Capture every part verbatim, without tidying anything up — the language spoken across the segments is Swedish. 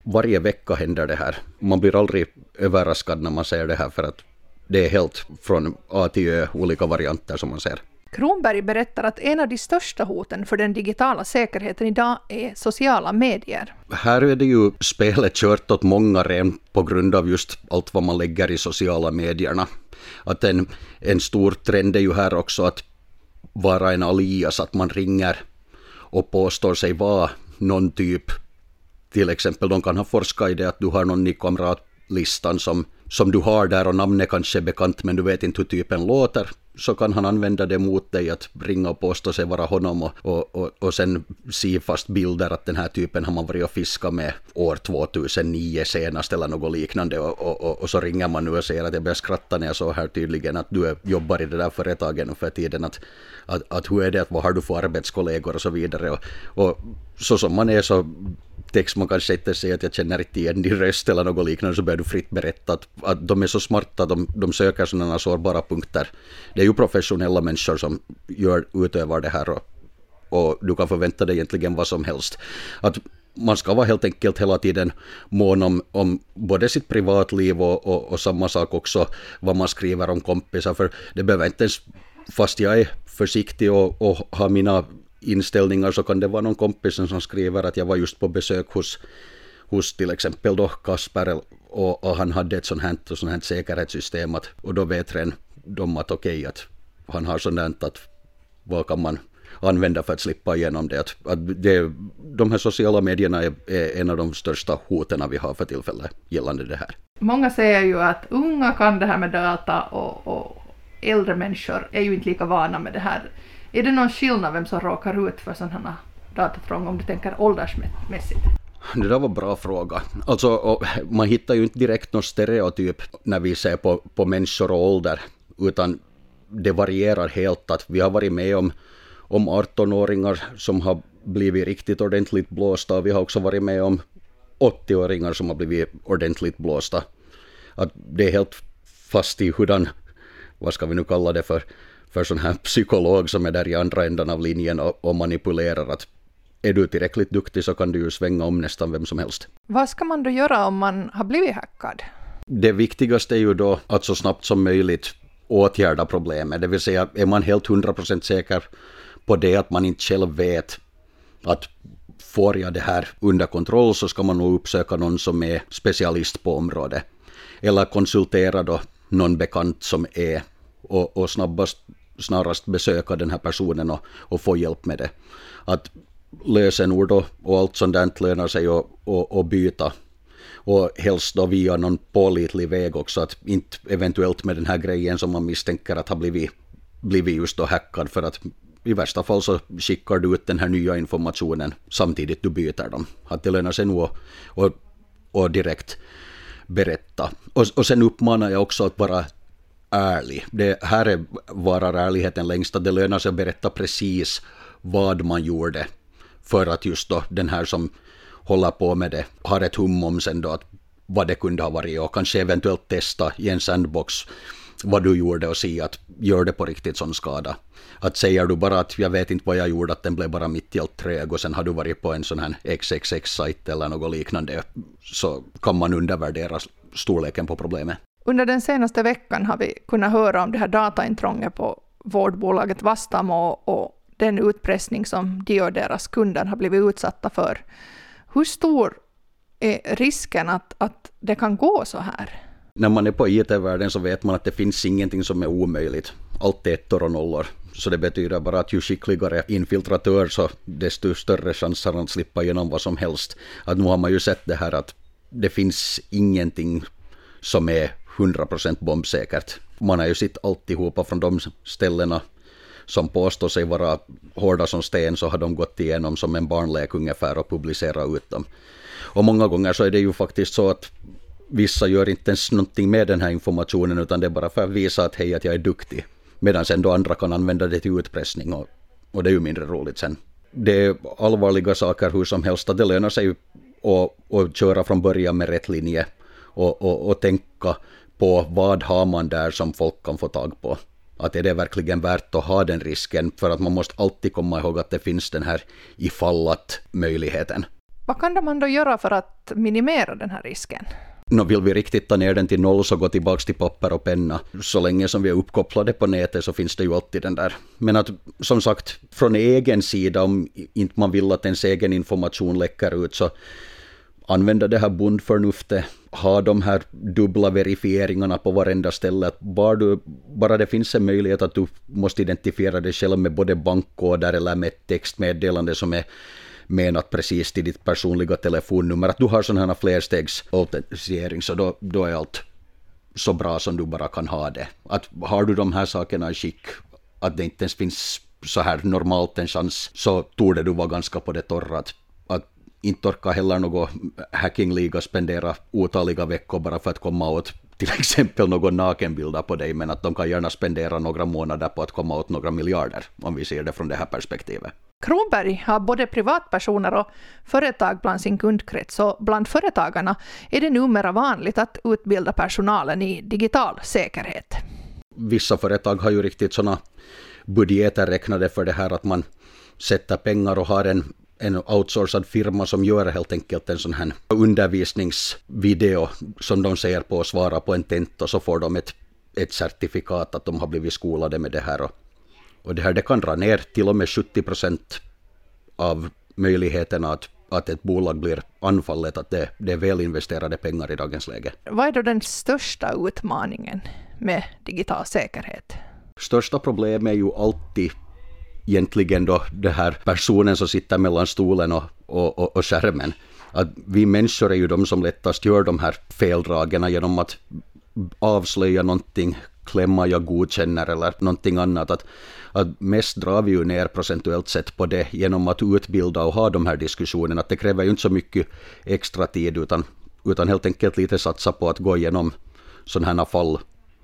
varje vecka händer det här. Man blir aldrig överraskad när man ser det här för att det är helt från A till Ö olika varianter som man ser. Kronberg berättar att en av de största hoten för den digitala säkerheten idag är sociala medier. Här är det ju spelet kört åt många ren på grund av just allt vad man lägger i sociala medierna. Att en, en stor trend är ju här också att vara en alias, att man ringer och påstår sig vara någon typ. Till exempel de kan ha forskat i det att du har någon i kamratlistan som, som du har där och namnet kanske är bekant men du vet inte hur typen låter. Så kan han använda det mot dig att ringa och påstå sig vara honom och, och, och, och sen se fast bilder att den här typen har man varit och fiskat med år tvåtusennio senast eller något liknande och, och, och, och så ringer man nu och säger att jag börjar skratta när jag så här tydligen att du är, jobbar i det där företagen och för tiden att, att, att hur är det, vad har du för arbetskollegor och så vidare och, och så som man är så text man kanske inte säger att jag känner inte igen din röst eller något liknande så börjar du fritt berätta att, att de är så smarta att de, de söker sådana sårbara punkter. Det är ju professionella människor som gör, utövar det här och, och du kan förvänta dig egentligen vad som helst. Att man ska vara helt enkelt hela tiden mån om, om både sitt privatliv och, och, och samma sak också vad man skriver om kompisar för det behöver inte ens, fast jag är försiktig och, och har mina inställningar så kan det vara någon kompis som skriver att jag var just på besök hos, hos till exempel då Kasper och, och han hade ett sånt här, sånt här säkerhetssystem att, och då vet redan de att okej okay, att han har sånt här att vad kan man använda för att slippa igenom det. Att, att det de här sociala medierna är, är en av de största hoten vi har för tillfället gällande det här. Många säger ju att unga kan det här med data och, och äldre människor är ju inte lika vana med det här. Är det någon skillnad vem som råkar ut för sådana datatrång om du tänker åldersmässigt? Det där var en bra fråga. Alltså, man hittar ju inte direkt någon stereotyp när vi ser på, på människor och ålder utan det varierar helt. Att vi har varit med om, om arton-åringar som har blivit riktigt ordentligt blåsta och vi har också varit med om åttio-åringar som har blivit ordentligt blåsta. Att det är helt fast i hurdan, vad ska vi nu kalla det för, för sån här psykolog som är där i andra änden av linjen och, och manipulerar att är du tillräckligt duktig så kan du ju svänga om nästan vem som helst. Vad ska man då göra om man har blivit hackad? Det viktigaste är ju då att så snabbt som möjligt åtgärda problemet. Det vill säga är man helt hundra procent säker på det att man inte själv vet att får jag det här under kontroll så ska man nog uppsöka någon som är specialist på området. Eller konsultera då någon bekant som är och, och snabbast snarast besöka den här personen och, och få hjälp med det. Att lösenord och, och allt sånt där lönar sig att och, och byta. Och helst då via någon pålitlig väg också. Att inte eventuellt med den här grejen som man misstänker att har blivit, blivit just då hackad. För att i värsta fall så skickar du ut den här nya informationen samtidigt du byter dem. Att det lönar sig nog att och, och direkt berätta. Och, och sen uppmanar jag också att vara ärlig. Det här är varar ärligheten längst att det lönar sig att berätta precis vad man gjorde för att just då den här som håller på med det har ett hum om sen då att vad det kunde ha varit och kanske eventuellt testa i en sandbox vad du gjorde och se att gör det på riktigt sån skada. Att säger du bara att jag vet inte vad jag gjorde att den blev bara mitt i allt trög och sen har du varit på en sån här X X X-sajt eller något liknande så kan man undervärdera storleken på problemet. Under den senaste veckan har vi kunnat höra om det här dataintrånget på vårdbolaget Vastamo och den utpressning som de och deras kunder har blivit utsatta för. Hur stor är risken att, att det kan gå så här? När man är på I T-världen så vet man att det finns ingenting som är omöjligt. Allt är ettor och nollor. Så det betyder bara att ju skickligare infiltratör så desto större chans har att slippa igenom vad som helst. Att nu har man ju sett det här att det finns ingenting som är hundra procent bombsäkert. Man har ju sett alltihopa från de ställena som påstår sig vara hårda som sten så har de gått igenom som en barnlek ungefär och publicerat ut dem. Och många gånger så är det ju faktiskt så att vissa gör inte ens någonting med den här informationen utan det är bara för att visa att hej att jag är duktig. Medan sen då andra kan använda det till utpressning och, och det är ju mindre roligt sen. Det är allvarliga saker hur som helst att det lönar sig att, att köra från början med rätt linje och, och, och tänka på vad har man där som folk kan få tag på. Att är det verkligen värt att ha den risken för att man måste alltid komma ihåg att det finns den här ifall att möjligheten. Vad kan man då göra för att minimera den här risken? Nå, vill vi riktigt ta ner den till noll så gå tillbaka till papper och penna. Så länge som vi är uppkopplade på nätet så finns det ju alltid den där. Men att som sagt, från egen sida, om inte man vill att ens egen information läcker ut, så använda det här bondförnuftet. Ha de här dubbla verifieringarna på varenda ställe. Att bara, du, bara det finns en möjlighet att du måste identifiera dig själv med både bankkoder eller med ett textmeddelande som är menat precis till ditt personliga telefonnummer, att du har sådana här flerstegs autentisering, så då, då är allt så bra som du bara kan ha det. Att har du de här sakerna i skick, att det inte ens finns så här normalt en chans, så torde du vara ganska på det torra. Att, att inte orka heller något hackingliga spendera otaliga veckor bara för att komma åt till exempel någon nakenbilder på dig, men att de kan gärna spendera några månader på att komma åt några miljarder, om vi ser det från det här perspektivet. Kronberg har både privatpersoner och företag bland sin kundkrets, och bland företagarna är det numera vanligt att utbilda personalen i digital säkerhet. Vissa företag har ju riktigt sådana budgeter räknade för det här, att man sätter pengar och har en, en outsourcad firma som gör helt enkelt en sån här undervisningsvideo som de ser på och svarar på en tent, och så får de ett, ett certifikat att de har blivit skolade med det här. Och Och det här det kan dra ner till och med sjuttio procent av möjligheterna att, att ett bolag blir anfallet, att det, det är väl investerade pengar i dagens läge. Vad är då den största utmaningen med digital säkerhet? Största problemet är ju alltid egentligen då det här personen som sitter mellan stolen och, och, och, och skärmen. Att vi människor är ju de som lättast gör de här feldragen genom att avslöja någonting, klämma jag godkänner eller någonting annat. Att, att mest drar vi ju ner procentuellt sett på det genom att utbilda och ha de här diskussionerna. Att det kräver ju inte så mycket extra tid, utan, utan helt enkelt lite satsa på att gå igenom sådana här fall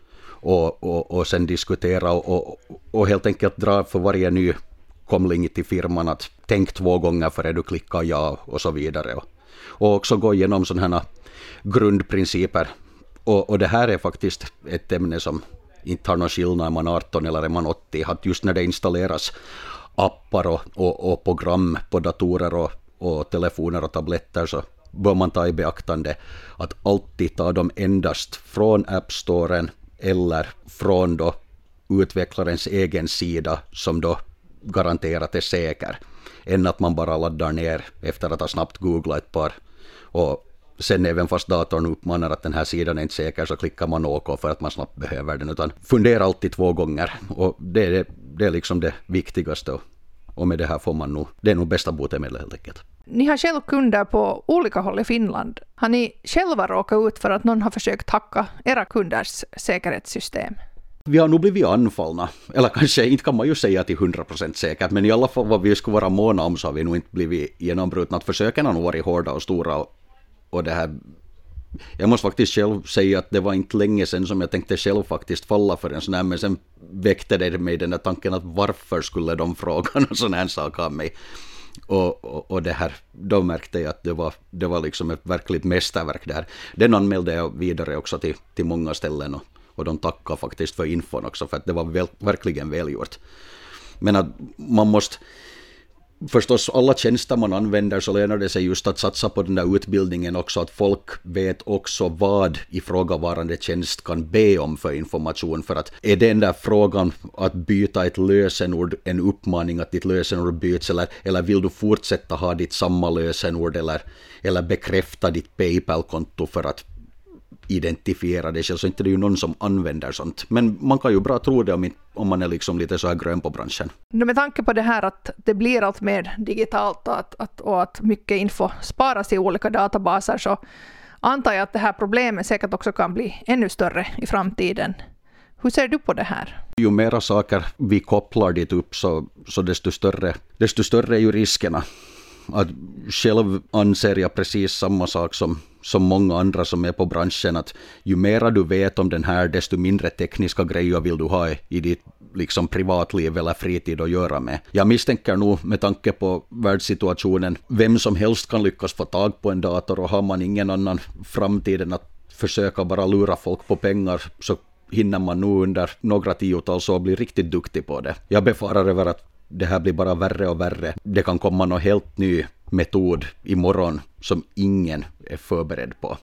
och, och, och sen diskutera och, och, och helt enkelt dra för varje ny komling till firman att tänk två gånger före du klickar ja och så vidare. Och, och också gå igenom sådana här grundprinciper. Och, och det här är faktiskt ett ämne som inte har någon skillnad om man är arton eller är man åttio. Att just när det installeras appar och, och, och program på datorer och, och telefoner och tabletter, så bör man ta i beaktande att alltid ta dem endast från App-storen eller från då utvecklarens egen sida som då garanterat är säker, än att man bara laddar ner efter att ha snabbt googlat ett par. Och sen även fast datorn uppmanar att den här sidan är inte säker, så klickar man OK för att man snabbt behöver den, utan fundera alltid två gånger. Och det är, det, det är liksom det viktigaste, och med det här får man nog, det är nog bästa botemedel helt enkelt. Ni har själv kunder på olika håll i Finland. Har ni själva råkat ut för att någon har försökt hacka era kunders säkerhetssystem? Vi har nog blivit anfallna, eller kanske inte kan man ju säga till hundra procent säkert, men i alla fall vad vi skulle vara måna om så har vi nog inte blivit genombrutna. Att försöken har nog varit hårda och stora, och, och det här, jag måste faktiskt själv säga att det var inte länge sedan som jag tänkte själv faktiskt falla för en sån här, men sen väckte det mig den där tanken att varför skulle de fråga en sån här sak av mig. Och, och, och det här, då märkte jag att det var, det var liksom ett verkligt mästerverk där. Den anmälde jag vidare också till, till många ställen, och, och de tackar faktiskt för infon också, för att det var väl, verkligen välgjort. Men att man måste förstås, alla tjänster man använder, så lönar det sig just att satsa på den där utbildningen också, att folk vet också vad ifrågavarande tjänst kan be om för information. För att är den där frågan att byta ett lösenord en uppmaning att ditt lösenord byts, eller, eller vill du fortsätta ha ditt samma lösenord, eller, eller bekräfta ditt PayPal-konto för att identifiera det själv, så inte det är ju någon som använder sånt. Men man kan ju bra tro det om, om man är liksom lite så här grön på branschen. Med tanke på det här att det blir allt mer digitalt och att, att, och att mycket info sparas i olika databaser, så antar jag att det här problemet säkert också kan bli ännu större i framtiden. Hur ser du på det här? Ju mera saker vi kopplar dit upp, så, så desto, större, desto större är ju riskerna. Att själv anser jag precis samma sak som, som många andra som är på branschen, att ju mera du vet om den här, desto mindre tekniska grejer vill du ha i, i ditt liksom privatliv eller fritid att göra med. Jag misstänker nog, med tanke på världssituationen, vem som helst kan lyckas få tag på en dator, och har man ingen annan framtid än att försöka bara lura folk på pengar, så hinner man nog under några tiotals år bli riktigt duktig på det. Jag befarar över att det här blir bara värre och värre. Det kan komma någon helt ny metod imorgon som ingen är förberedd på.